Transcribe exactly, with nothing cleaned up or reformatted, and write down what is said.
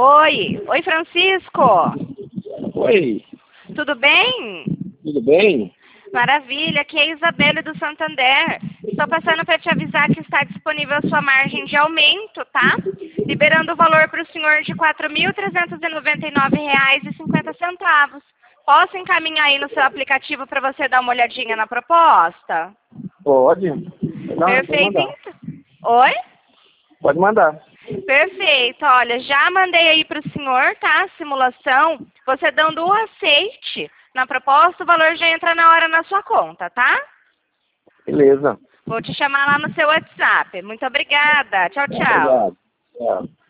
Oi, oi Francisco. Oi, Tudo bem? tudo bem? Maravilha, aqui é a Isabelle do Santander. Estou passando para te avisar que está disponível a sua margem de aumento, tá? Liberando o valor para o senhor de quatro mil trezentos e noventa e nove reais e cinquenta centavos. Posso encaminhar aí no seu aplicativo para você dar uma olhadinha na proposta? Pode. Não, pode Perfeito, mandar. então. Oi? Pode mandar. Perfeito, olha, já mandei aí para o senhor, tá? A simulação, você dando o aceite na proposta, o valor já entra na hora na sua conta, tá? Beleza. Vou te chamar lá no seu WhatsApp. Muito obrigada. Tchau, tchau. Obrigado. Tchau.